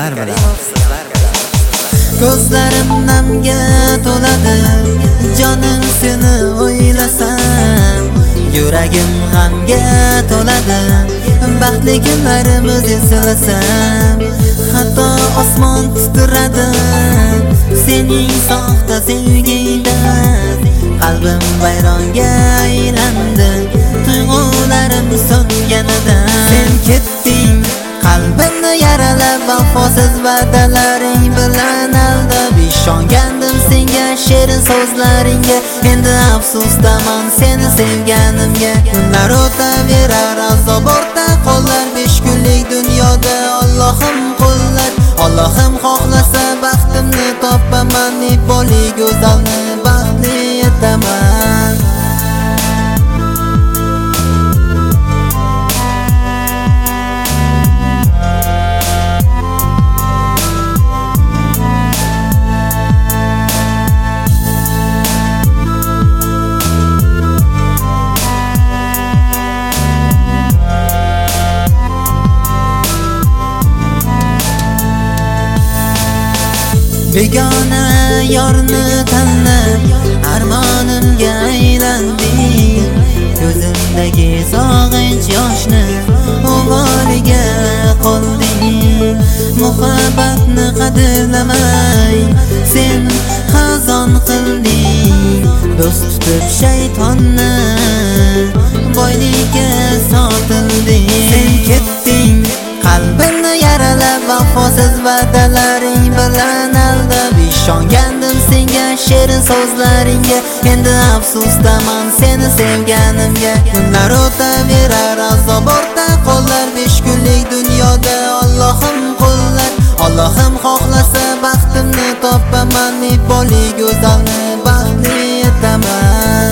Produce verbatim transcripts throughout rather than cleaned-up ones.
so'zlar bilan. Ko'zlarim namga to'ladi, jonim seni o'ylasam, yuragim g'amga to'ladi, baxtli kunlarimizni eslasam, hatto osmon titradi sening soxta sevgingdan, qalbim vayronga aylandi tuyg'ularim so'nganida. Sen ketding qalbimni yaralab, vafosiz va'dalaring bilan aldab, ishongandim senga shirin so'zlaringga, endi afsusdaman seni sevganimga. Kunlar o'taverar, azob ortda qolar, besh kunlik dunyoda Allohim qo'llar. Allohim xohlasa baxtimni topaman, Niboli go'zalni baxtli etaman. Begona yorni tanlab, armonimga aylanding, ko'zimdagi sog'inch yoshni o'g'oliga qolding. Muhabbatni qadrlamay sen xazon qilding, do'st tutib shaytonni boylikka sotilding. Sen ketding qalbimni yaralab, vafosiz va'dalaring bilan aldab, ishongandim senga shirin so'zlaringga, endi afsusdaman seni sevganimga. Kunlar o'taverar, azob ortda qolar, besh kunlik dunyoda Allohim qo'llar. Allohim xohlasa baxtimni topaman, Niboli go'zalni baxtli etaman.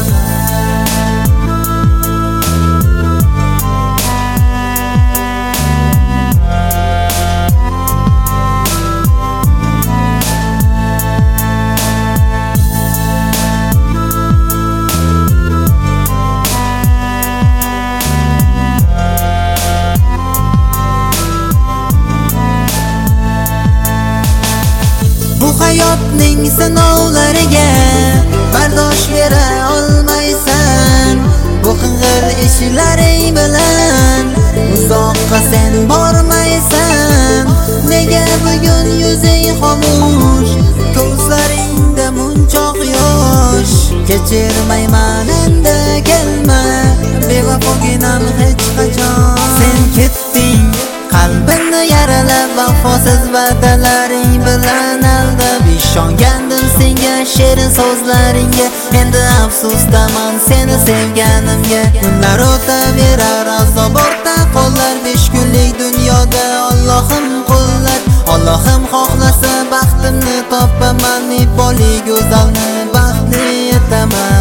Bu hayotning sinovlariga bardosh bera olmaysan, bu qing'ir ishlaring bilan uzoqqa sen bormaysan. Nega bugun yuzing xomush, ko'zlaringda munchoq yosh? Kechirmayman endi kelma, bevafoginam hech qachon. Sen ketding qalbimni yaralab, vafosiz va'dalaring bilan aldab, ishongandim senga shirin so'zlaringga, endi afsusdaman seni sevganimga. Kunlar o'taverar, azob ortda qolar, besh kunlik dunyoda Allohim qo'llar. Allohim xohlasa baxtimni topaman, Niboli go'zalni baxtli etaman.